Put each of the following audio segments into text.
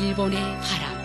일본의 바람.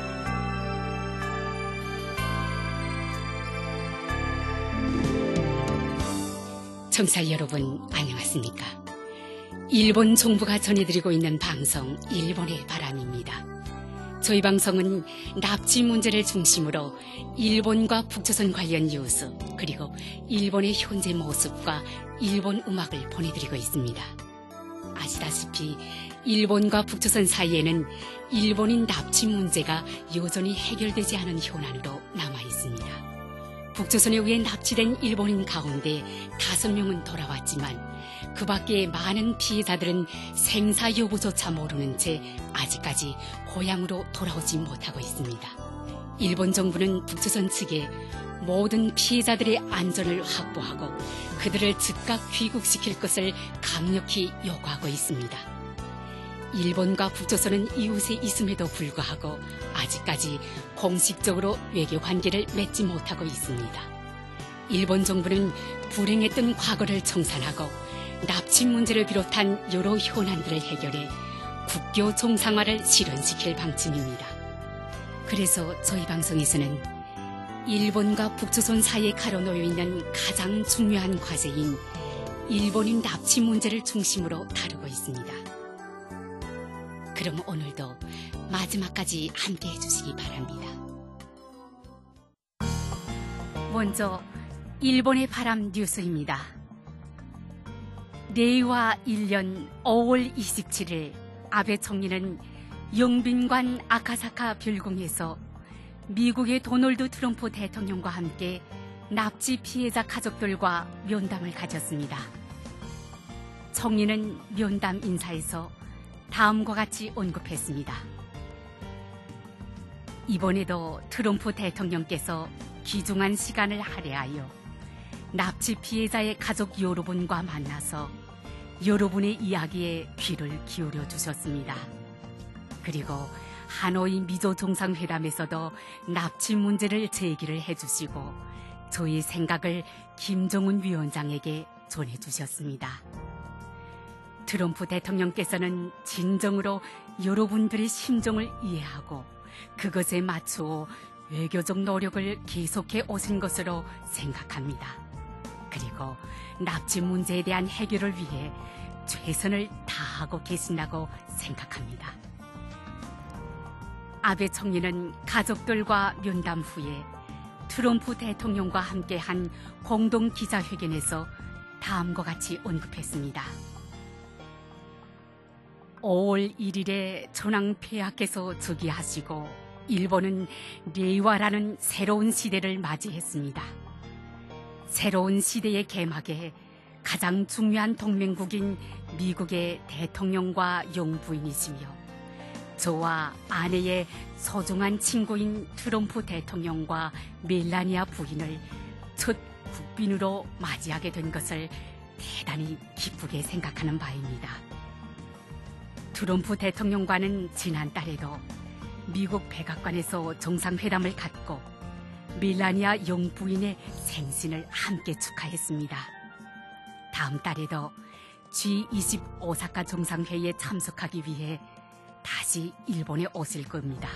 청취자 여러분, 안녕하십니까? 일본 정부가 전해드리고 있는 방송 일본의 바람입니다. 저희 방송은 납치 문제를 중심으로 일본과 북조선 관련 뉴스, 그리고 일본의 현재 모습과 일본 음악을 보내드리고 있습니다. 아시다시피 일본과 북조선 사이에는 일본인 납치 문제가 여전히 해결되지 않은 현안으로 남아 있습니다. 북조선에 의해 납치된 일본인 가운데 5명은 돌아왔지만 그 밖에 많은 피해자들은 생사 여부조차 모르는 채 아직까지 고향으로 돌아오지 못하고 있습니다. 일본 정부는 북조선 측에 모든 피해자들의 안전을 확보하고 그들을 즉각 귀국시킬 것을 강력히 요구하고 있습니다. 일본과 북조선은 이웃에 있음에도 불구하고 아직까지 공식적으로 외교 관계를 맺지 못하고 있습니다. 일본 정부는 불행했던 과거를 청산하고 납치 문제를 비롯한 여러 현안들을 해결해 국교 정상화를 실현시킬 방침입니다. 그래서 저희 방송에서는 일본과 북조선 사이에 가로놓여 있는 가장 중요한 과제인 일본인 납치 문제를 중심으로 다루고 있습니다. 그럼 오늘도 마지막까지 함께 해주시기 바랍니다. 먼저 일본의 바람 뉴스입니다. 레이와 1년 5월 27일 아베 총리는 영빈관 아카사카 별궁에서 미국의 도널드 트럼프 대통령과 함께 납치 피해자 가족들과 면담을 가졌습니다. 총리는 면담 인사에서 다음과 같이 언급했습니다. 이번에도 트럼프 대통령께서 귀중한 시간을 할애하여 납치 피해자의 가족 여러분과 만나서 여러분의 이야기에 귀를 기울여 주셨습니다. 그리고 하노이 미조 정상회담에서도 납치 문제를 제기를 해주시고 저희 생각을 김정은 위원장에게 전해주셨습니다. 트럼프 대통령께서는 진정으로 여러분들의 심정을 이해하고 그것에 맞추어 외교적 노력을 계속해 오신 것으로 생각합니다. 그리고 납치 문제에 대한 해결을 위해 최선을 다하고 계신다고 생각합니다. 아베 총리는 가족들과 면담 후에 트럼프 대통령과 함께한 공동 기자회견에서 다음과 같이 언급했습니다. 5월 1일에 천황 폐하께서 즉위하시고 일본은 레이와라는 새로운 시대를 맞이했습니다. 새로운 시대의 개막에 가장 중요한 동맹국인 미국의 대통령과 영부인이시며 저와 아내의 소중한 친구인 트럼프 대통령과 멜라니아 부인을 첫 국빈으로 맞이하게 된 것을 대단히 기쁘게 생각하는 바입니다. 트럼프 대통령과는 지난달에도 미국 백악관에서 정상회담을 갖고 멜라니아 영부인의 생신을 함께 축하했습니다. 다음 달에도 G20 오사카 정상회의에 참석하기 위해 다시 일본에 오실 겁니다.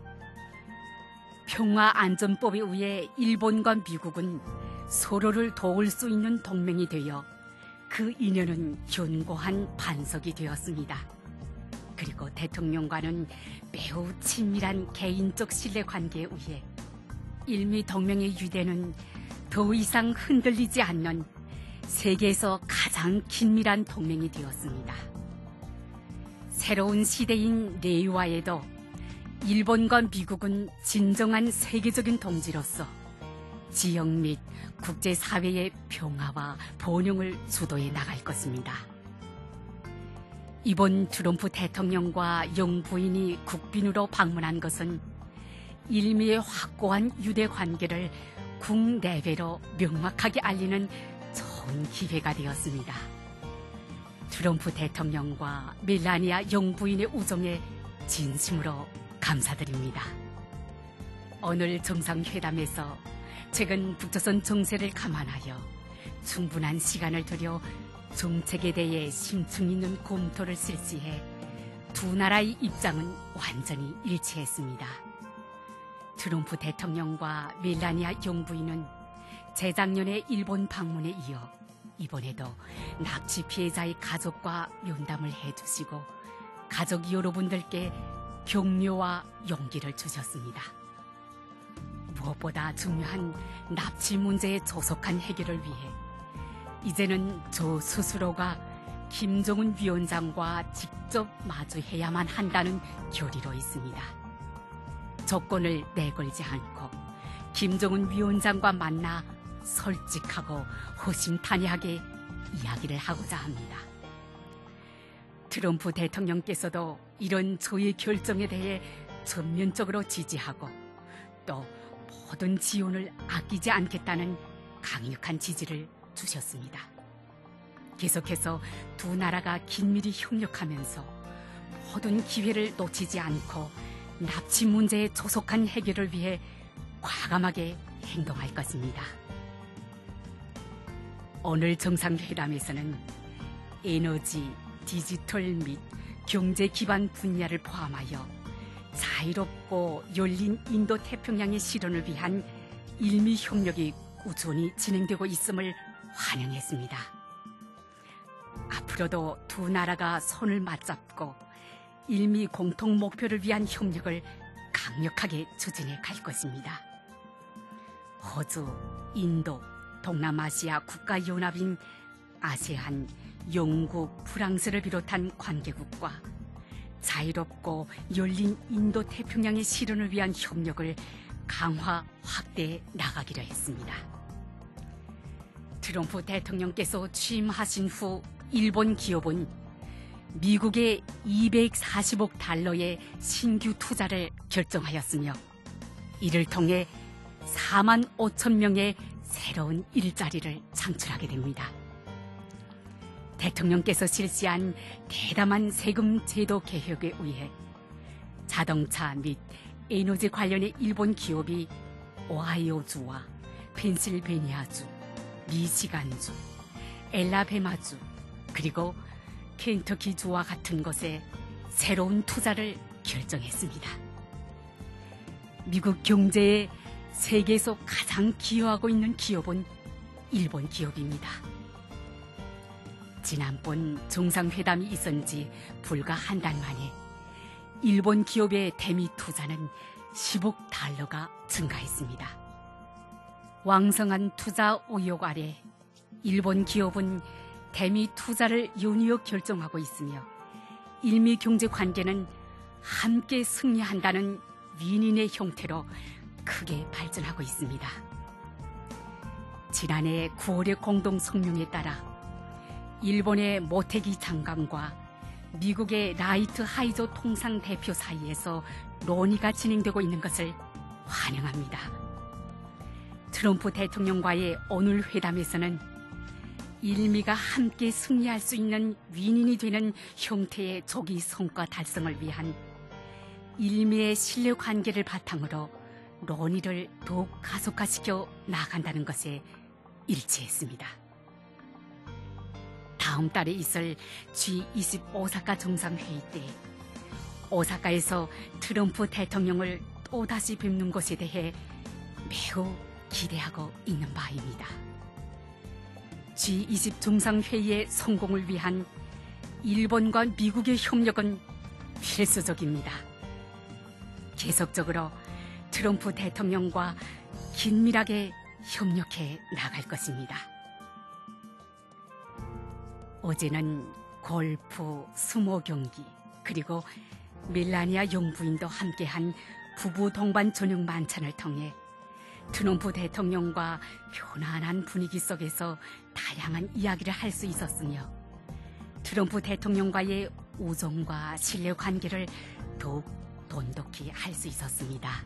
평화안전법에 의해 일본과 미국은 서로를 도울 수 있는 동맹이 되어 그 인연은 견고한 반석이 되었습니다. 그리고 대통령과는 매우 친밀한 개인적 신뢰관계에 의해 일미 동맹의 유대는 더 이상 흔들리지 않는 세계에서 가장 긴밀한 동맹이 되었습니다. 새로운 시대인 레이와에도 일본과 미국은 진정한 세계적인 동지로서 지역 및 국제사회의 평화와 번영을 주도해 나갈 것입니다. 이번 트럼프 대통령과 영부인이 국빈으로 방문한 것은 일미의 확고한 유대 관계를 국내외로 명확하게 알리는 좋은 기회가 되었습니다. 트럼프 대통령과 멜라니아 영부인의 우정에 진심으로 감사드립니다. 오늘 정상회담에서 최근 북조선 정세를 감안하여 충분한 시간을 들여 정책에 대해 심층 있는 검토를 실시해 두 나라의 입장은 완전히 일치했습니다. 트럼프 대통령과 멜라니아 영부인은 재작년에 일본 방문에 이어 이번에도 납치 피해자의 가족과 면담을 해주시고 가족 여러분들께 격려와 용기를 주셨습니다. 무엇보다 중요한 납치 문제의 조속한 해결을 위해 이제는 저 스스로가 김정은 위원장과 직접 마주해야만 한다는 결의로 있습니다. 조건을 내걸지 않고 김정은 위원장과 만나 솔직하고 허심탄회하게 이야기를 하고자 합니다. 트럼프 대통령께서도 이런 저의 결정에 대해 전면적으로 지지하고 또 모든 지원을 아끼지 않겠다는 강력한 지지를 주셨습니다. 계속해서 두 나라가 긴밀히 협력하면서 모든 기회를 놓치지 않고 납치 문제의 조속한 해결을 위해 과감하게 행동할 것입니다. 오늘 정상회담에서는 에너지, 디지털 및 경제 기반 분야를 포함하여 자유롭고 열린 인도 태평양의 실현을 위한 일미 협력이 꾸준히 진행되고 있음을 환영했습니다. 앞으로도 두 나라가 손을 맞잡고 일미 공통 목표를 위한 협력을 강력하게 추진해 갈 것입니다. 호주, 인도, 동남아시아 국가연합인 아세안, 영국, 프랑스를 비롯한 관계국과 자유롭고 열린 인도 태평양의 실현을 위한 협력을 강화, 확대해 나가기로 했습니다. 트럼프 대통령께서 취임하신 후 일본 기업은 미국의 240억 달러의 신규 투자를 결정하였으며 이를 통해 4만 5천 명의 새로운 일자리를 창출하게 됩니다. 대통령께서 실시한 대담한 세금 제도 개혁에 의해 자동차 및 에너지 관련의 일본 기업이 오하이오주와 펜실베니아주, 미시간주, 엘라베마주, 그리고 켄터키주와 같은 곳에 새로운 투자를 결정했습니다. 미국 경제에 세계에서 가장 기여하고 있는 기업은 일본 기업입니다. 지난번 정상회담이 있은 지 불과 한 달 만에 일본 기업의 대미 투자는 10억 달러가 증가했습니다. 왕성한 투자 의욕 아래 일본 기업은 대미 투자를 연이어 결정하고 있으며 일미 경제 관계는 함께 승리한다는 윈윈의 형태로 크게 발전하고 있습니다. 지난해 9월의 공동 성명에 따라 일본의 모테기 장관과 미국의 라이트 하이조 통상 대표 사이에서 논의가 진행되고 있는 것을 환영합니다. 트럼프 대통령과의 오늘 회담에서는 일미가 함께 승리할 수 있는 윈윈이 되는 형태의 조기 성과 달성을 위한 일미의 신뢰 관계를 바탕으로 논의를 더욱 가속화시켜 나간다는 것에 일치했습니다. 다음 달에 있을 G20 오사카 정상회의 때 오사카에서 트럼프 대통령을 또다시 뵙는 것에 대해 매우 기대하고 있는 바입니다. G20 정상회의의 성공을 위한 일본과 미국의 협력은 필수적입니다. 계속적으로 트럼프 대통령과 긴밀하게 협력해 나갈 것입니다. 어제는 골프, 수모 경기, 그리고 멜라니아 영부인도 함께한 부부 동반 저녁 만찬을 통해 트럼프 대통령과 편안한 분위기 속에서 다양한 이야기를 할 수 있었으며 트럼프 대통령과의 우정과 신뢰 관계를 더욱 돈독히 할 수 있었습니다.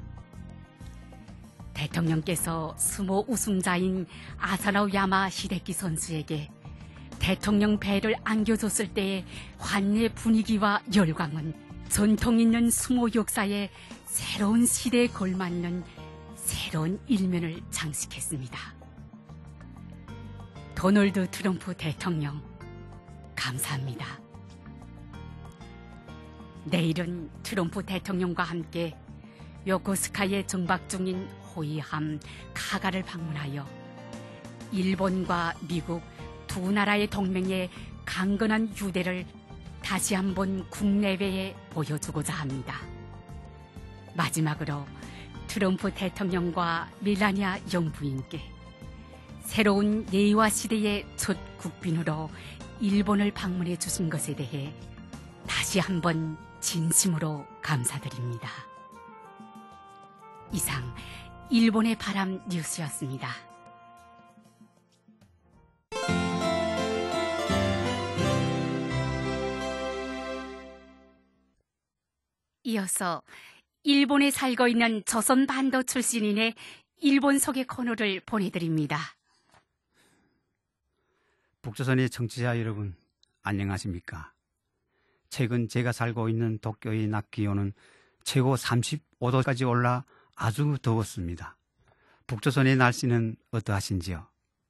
대통령께서 수모 우승자인 아사나우 야마 히데키 선수에게 대통령 배를 안겨줬을 때의 환희의 분위기와 열광은 전통 있는 수모 역사의 새로운 시대에 걸맞는 새로운 일면을 장식했습니다. 도널드 트럼프 대통령, 감사합니다. 내일은 트럼프 대통령과 함께 요코스카에 정박 중인 호위함 카가를 방문하여 일본과 미국 두 나라의 동맹의 강건한 유대를 다시 한번 국내외에 보여주고자 합니다. 마지막으로 트럼프 대통령과 멜라니아 영부인께 새로운 예의와 시대의 첫 국빈으로 일본을 방문해 주신 것에 대해 다시 한번 진심으로 감사드립니다. 이상 일본의 바람 뉴스였습니다. 이어서 일본에 살고 있는 조선반도 출신인의 일본 소개 코너를 보내드립니다. 북조선의 청취자 여러분, 안녕하십니까? 최근 제가 살고 있는 도쿄의 낮 기온은 최고 35도까지 올라 아주 더웠습니다. 북조선의 날씨는 어떠하신지요?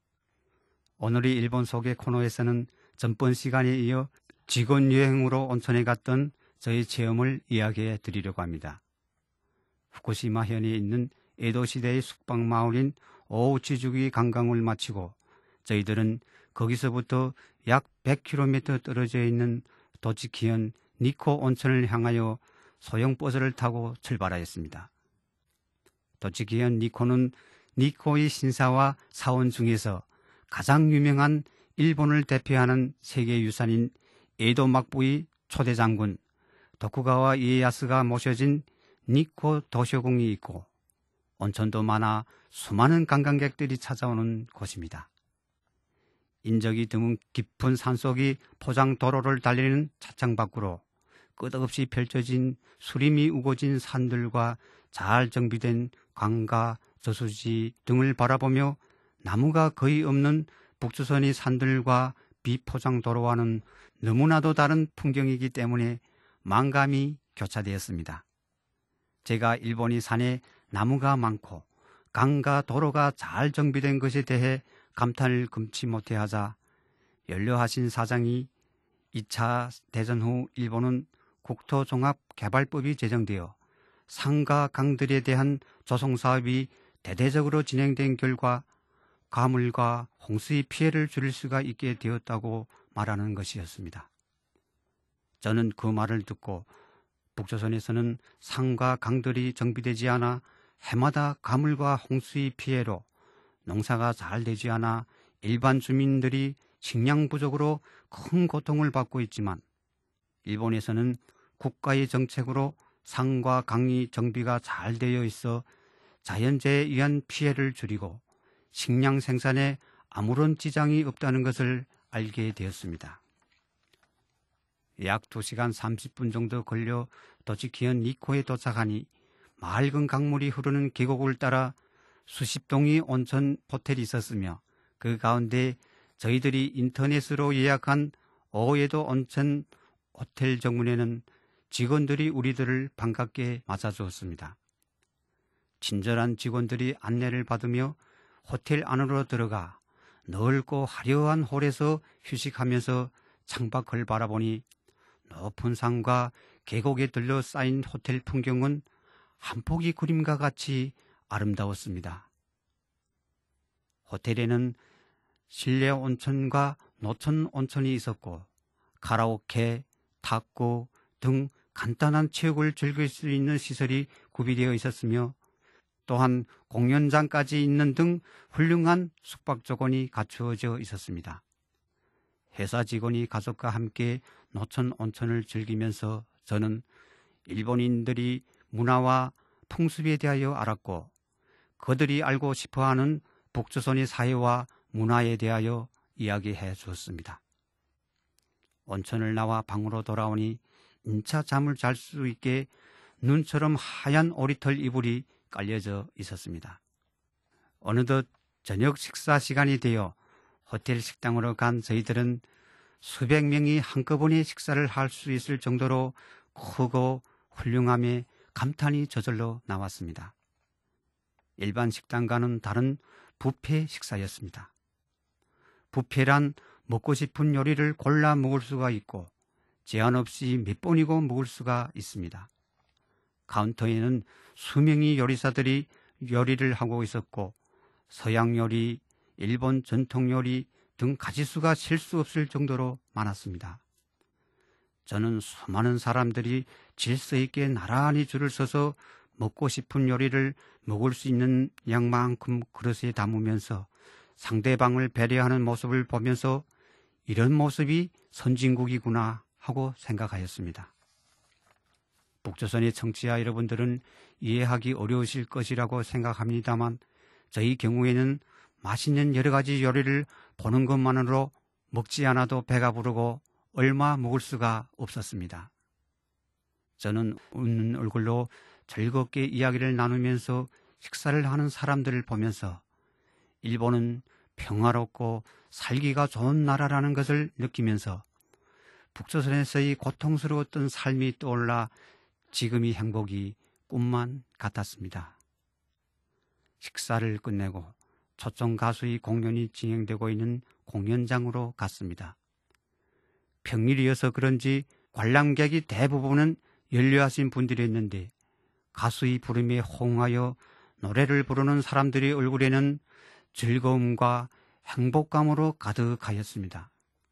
오늘의 일본 소개 코너에서는 전번 시간에 이어 직원 여행으로 온천에 갔던 저의 체험을 이야기해 드리려고 합니다. 후쿠시마 현에 있는 에도 시대의 숙박 마을인 오우치주기 관광을 마치고 저희들은 거기서부터 약 100km 떨어져 있는 도치키현 니코 온천을 향하여 소형 버스를 타고 출발하였습니다. 도치키현 니코는 니코의 신사와 사원 중에서 가장 유명한 일본을 대표하는 세계유산인 에도 막부의 초대 장군 도쿠가와 이에야스가 모셔진 니코 도쇼궁이 있고 온천도 많아 수많은 관광객들이 찾아오는 곳입니다. 인적이 드문 깊은 산속이 포장 도로를 달리는 차창 밖으로 끝없이 펼쳐진 수림이 우거진 산들과 잘 정비된 강가, 저수지 등을 바라보며 나무가 거의 없는 북조선의 산들과 비포장 도로와는 너무나도 다른 풍경이기 때문에 만감이 교차되었습니다. 제가 일본이 산에 나무가 많고 강과 도로가 잘 정비된 것에 대해 감탄을 금치 못해 하자 연료하신 사장이 2차 대전 후 일본은 국토종합개발법이 제정되어 산과 강들에 대한 조성사업이 대대적으로 진행된 결과 가물과 홍수의 피해를 줄일 수가 있게 되었다고 말하는 것이었습니다. 저는 그 말을 듣고 북조선에서는 산과 강들이 정비되지 않아 해마다 가물과 홍수의 피해로 농사가 잘 되지 않아 일반 주민들이 식량 부족으로 큰 고통을 받고 있지만 일본에서는 국가의 정책으로 산과 강이 정비가 잘 되어 있어 자연재해에 의한 피해를 줄이고 식량 생산에 아무런 지장이 없다는 것을 알게 되었습니다. 약 2시간 30분 정도 걸려 도치키현 니코에 도착하니 맑은 강물이 흐르는 계곡을 따라 수십 동의 온천 호텔이 있었으며 그 가운데 저희들이 인터넷으로 예약한 오에도 온천 호텔 정문에는 직원들이 우리들을 반갑게 맞아주었습니다. 친절한 직원들이 안내를 받으며 호텔 안으로 들어가 넓고 화려한 홀에서 휴식하면서 창밖을 바라보니 높은 산과 계곡에 들러 쌓인 호텔 풍경은 한 폭의 그림과 같이 아름다웠습니다. 호텔에는 실내 온천과 노천 온천이 있었고 카라오케, 탁구 등 간단한 체육을 즐길 수 있는 시설이 구비되어 있었으며 또한 공연장까지 있는 등 훌륭한 숙박 조건이 갖추어져 있었습니다. 회사 직원이 가족과 함께 노천 온천을 즐기면서 저는 일본인들이 문화와 풍습에 대하여 알았고 그들이 알고 싶어하는 북조선의 사회와 문화에 대하여 이야기해 주었습니다. 온천을 나와 방으로 돌아오니 인차 잠을 잘 수 있게 눈처럼 하얀 오리털 이불이 깔려져 있었습니다. 어느덧 저녁 식사 시간이 되어 호텔 식당으로 간 저희들은 수백 명이 한꺼번에 식사를 할 수 있을 정도로 크고 훌륭함에 감탄이 저절로 나왔습니다. 일반 식당과는 다른 뷔페 식사였습니다. 뷔페란 먹고 싶은 요리를 골라 먹을 수가 있고 제한 없이 몇 번이고 먹을 수가 있습니다. 카운터에는 수명의 요리사들이 요리를 하고 있었고 서양 요리, 일본 전통 요리 등 가짓수가 셀 수 없을 정도로 많았습니다. 저는 수많은 사람들이 질서 있게 나란히 줄을 서서 먹고 싶은 요리를 먹을 수 있는 양만큼 그릇에 담으면서 상대방을 배려하는 모습을 보면서 이런 모습이 선진국이구나 하고 생각하였습니다. 북조선의 청취자 여러분들은 이해하기 어려우실 것이라고 생각합니다만 저희 경우에는 맛있는 여러 가지 요리를 보는 것만으로 먹지 않아도 배가 부르고 얼마 먹을 수가 없었습니다. 저는 웃는 얼굴로 즐겁게 이야기를 나누면서 식사를 하는 사람들을 보면서 일본은 평화롭고 살기가 좋은 나라라는 것을 느끼면서 북조선에서의 고통스러웠던 삶이 떠올라 지금의 행복이 꿈만 같았습니다. 식사를 끝내고 초청 가수의 공연이 진행되고 있는 공연장으로 갔습니다. 평일이어서 그런지 관람객이 대부분은 연료하신 분들이었는데 가수의 부름에 호응하여 노래를 부르는 사람들의 얼굴에는 즐거움과 행복감으로 가득하였습니다.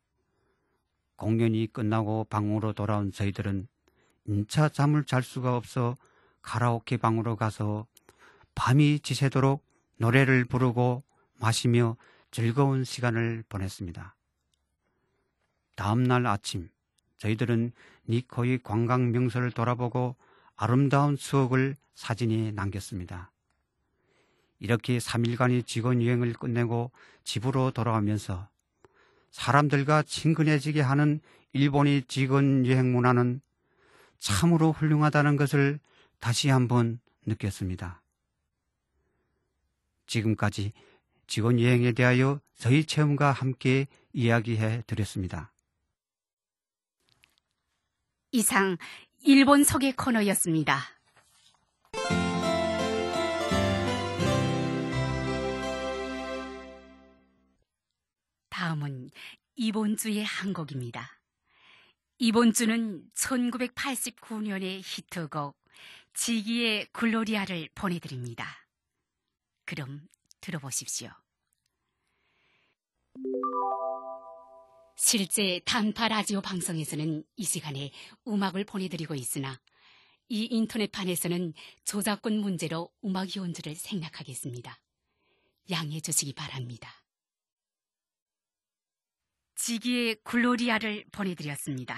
공연이 끝나고 방으로 돌아온 저희들은 인차 잠을 잘 수가 없어 카라오케 방으로 가서 밤이 지새도록 노래를 부르고 마시며 즐거운 시간을 보냈습니다. 다음 날 아침 저희들은 니코의 관광 명소를 돌아보고 아름다운 추억을 사진에 남겼습니다. 이렇게 3일간의 직원 여행을 끝내고 집으로 돌아오면서 사람들과 친근해지게 하는 일본의 직원 여행 문화는 참으로 훌륭하다는 것을 다시 한번 느꼈습니다. 지금까지 직원 여행에 대하여 저희 체험과 함께 이야기해 드렸습니다. 이상 일본 소개 코너였습니다. 다음은 이번 주의 한 곡입니다. 이번 주는 1989년의 히트곡 지기의 글로리아를 보내드립니다. 그럼 들어보십시오. 실제 단파 라디오 방송에서는 이 시간에 음악을 보내드리고 있으나 이 인터넷판에서는 저작권 문제로 음악 연주를 생략하겠습니다. 양해해 주시기 바랍니다. 지기의 글로리아를 보내드렸습니다.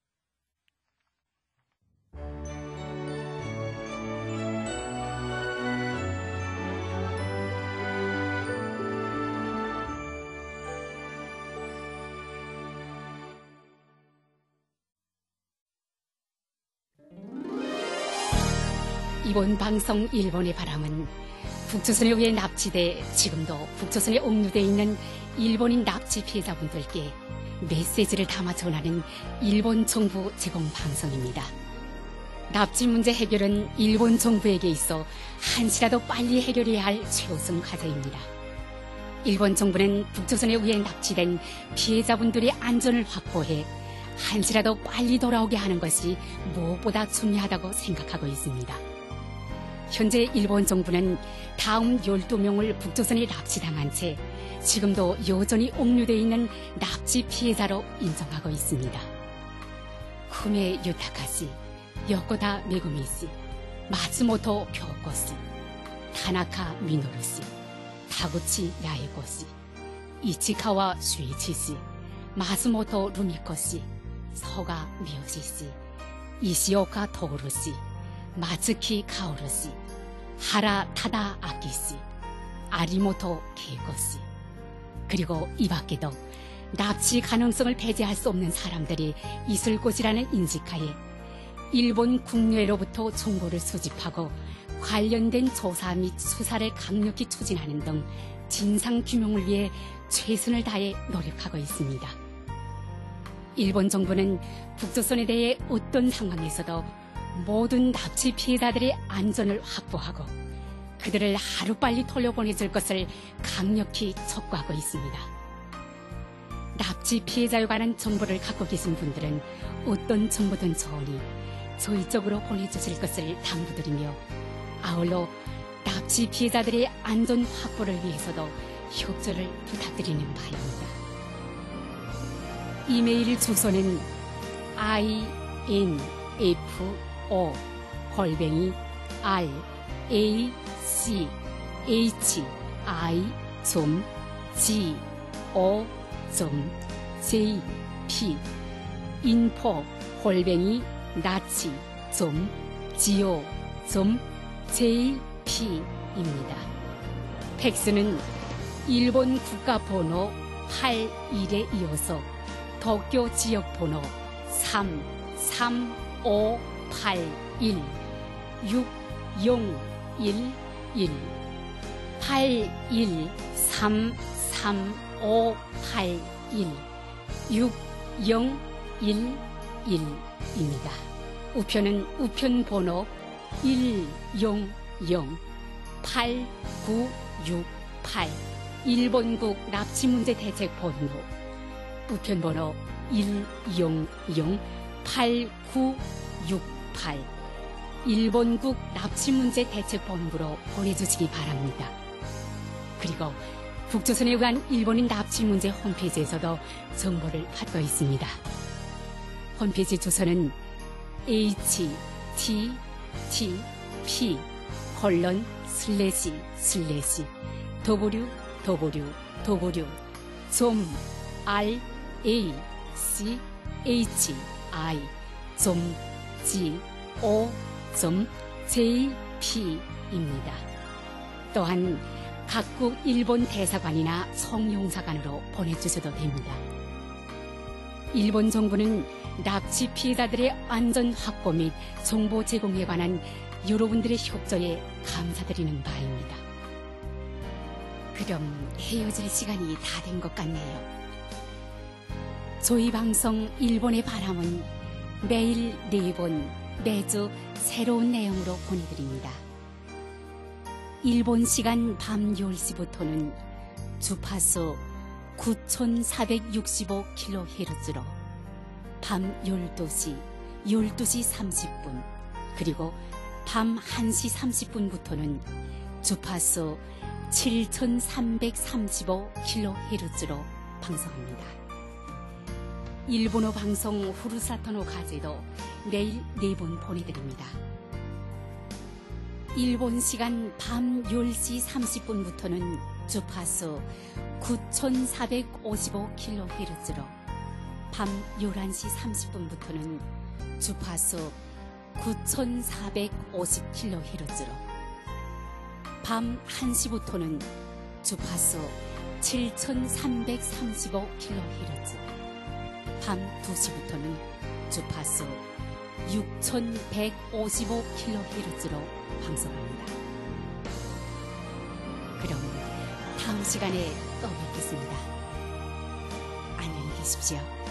이번 방송 일본의 바람은 북조선에 의해 납치돼 지금도 북조선에 옥류돼 있는 일본인 납치 피해자분들께 메시지를 담아 전하는 일본 정부 제공 방송입니다. 납치 문제 해결은 일본 정부에게 있어 한시라도 빨리 해결해야 할 최우선 과제입니다. 일본 정부는 북조선에 의해 납치된 피해자분들의 안전을 확보해 한시라도 빨리 돌아오게 하는 것이 무엇보다 중요하다고 생각하고 있습니다. 현재 일본 정부는 다음 12명을 북조선에 납치당한 채 지금도 여전히 옥류되어 있는 납치 피해자로 인정하고 있습니다. 쿠메 유타카씨, 요코다 메구미씨, 마츠모토 교코씨, 타나카 미노루씨, 타구치 야에고씨, 이치카와 슈이치씨, 마츠모토 루미코씨, 서가 미요시씨, 이시오카 토루씨, 마츠키 카오루씨, 하라 타다 아키씨, 아리모토 케이코씨, 그리고 이 밖에도 납치 가능성을 배제할 수 없는 사람들이 있을 것이라는 인식하에 일본 국내로부터 정보를 수집하고 관련된 조사 및 수사를 강력히 추진하는 등 진상규명을 위해 최선을 다해 노력하고 있습니다. 일본 정부는 북조선에 대해 어떤 상황에서도 모든 납치 피해자들의 안전을 확보하고 그들을 하루빨리 돌려보내줄 것을 강력히 촉구하고 있습니다. 납치 피해자에 관한 정보를 갖고 계신 분들은 어떤 정보든 좋으니 저희 쪽으로 보내주실 것을 당부드리며 아울러 납치 피해자들의 안전 확보를 위해서도 협조를 부탁드리는 바입니다. 이메일 주소는 info@rachi.go.jp info@nachi.go.jp입니다. 팩스는 일본 국가번호 81에 이어서 도쿄 지역번호 33581 6011 81333581 6011입니다. 우편은 우편번호 1008968 일본국 납치문제대책본부 우편번호 1008968 일본국 납치문제대책본부로 보내주시기 바랍니다. 그리고 북조선에 의한 일본인 납치문제 홈페이지에서도 정보를 받고 있습니다. 홈페이지 주소는 www.raci.go.jp입니다. 또한 각국 일본 대사관이나 송용사관으로 보내주셔도 됩니다. 일본 정부는 납치 피해자들의 안전 확보 및 정보 제공에 관한 여러분들의 협조에 감사드리는 바입니다. 그럼 헤어질 시간이 다 된 것 같네요. 저희 방송 일본의 바람은 매일 4번 매주 새로운 내용으로 보내드립니다. 일본 시간 밤 10시부터는 주파수 9465kHz로 밤 12시, 12시 30분 그리고 밤 1시 30분부터는 주파수 7335kHz로 방송합니다. 일본어 방송 후루사토노 가제도 매일 4번 보내드립니다. 일본 시간 밤 10시 30분부터는 주파수 9455kHz로 밤 11시 30분부터는 주파수 9450kHz로 밤 1시부터는 주파수 7335kHz 밤 2시부터는 주파수 6155kHz로 방송합니다. 그럼 다음 시간에 또 뵙겠습니다. 안녕히 계십시오.